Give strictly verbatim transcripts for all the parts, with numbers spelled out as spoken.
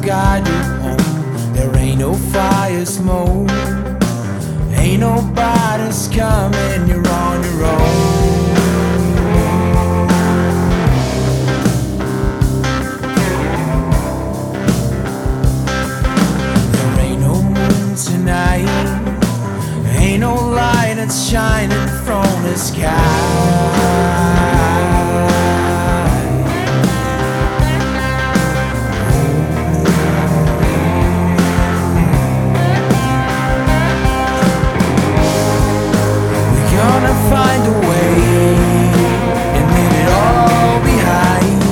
guide you home. There ain't no fire smoke, ain't nobody's coming, you're on your own. There ain't no moon tonight, ain't no light that's shining from the sky. Find a way and leave it all behind.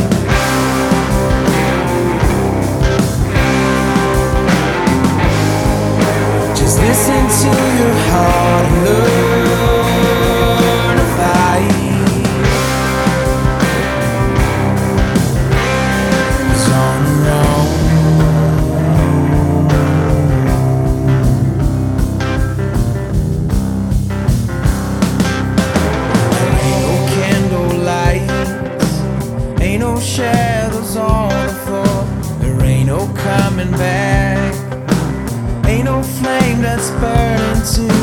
Just listen to your heart and learn to fight. 'Cause on your own, ain't no shadows on the floor, there ain't no coming back, ain't no flame that's burning too